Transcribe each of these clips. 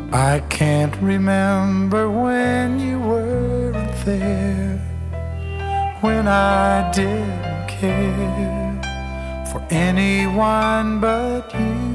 I can't remember when you weren't there, when I didn't care for anyone but you.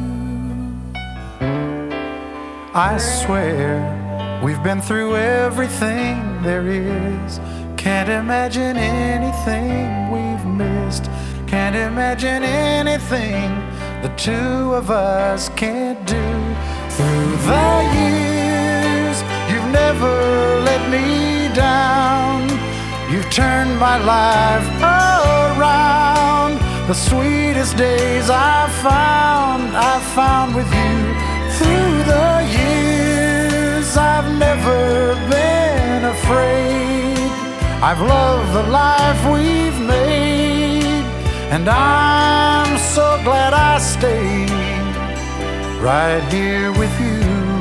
I swear we've been through everything there is. Can't imagine anything we've missed. Can't imagine anything the two of us can't do. Through the years, you've never let me down. You've turned my life around. The sweetest days I've found with you. Through the years, I've never been afraid. I've loved the life we've made, and I'm so glad I stayed right here with you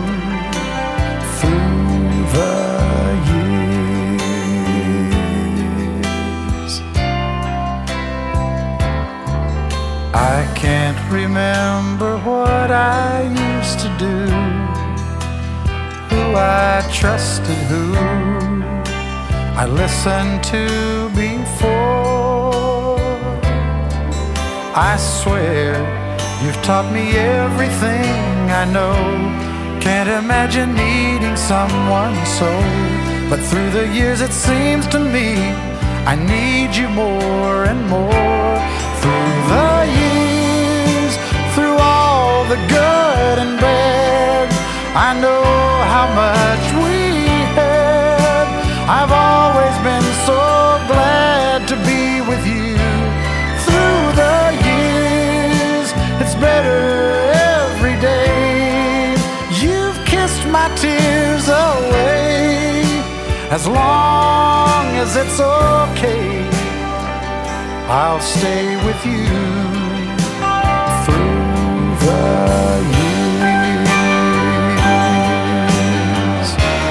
through the years. I can't remember what I used to do, who I trusted, who I listened to before. I swear you've taught me everything I know. Can't imagine needing someone so, but through the years it seems to me I need you more and more. Through the years, through all the good and bad, I know how much we had. I've always been so glad to be with you. Through the years, it's better every day. You've kissed my tears away. As long as it's okay, I'll stay with you through the years.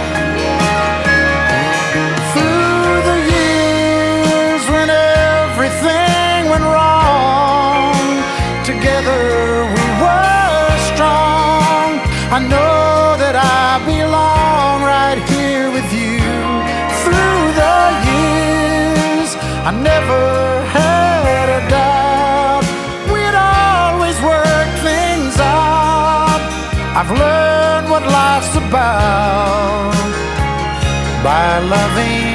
Through the years when everything went wrong, together we were strong. I know that I belong right here with you. Through the years, I never had a doubt we'd always work things out. I've learned what life's about by loving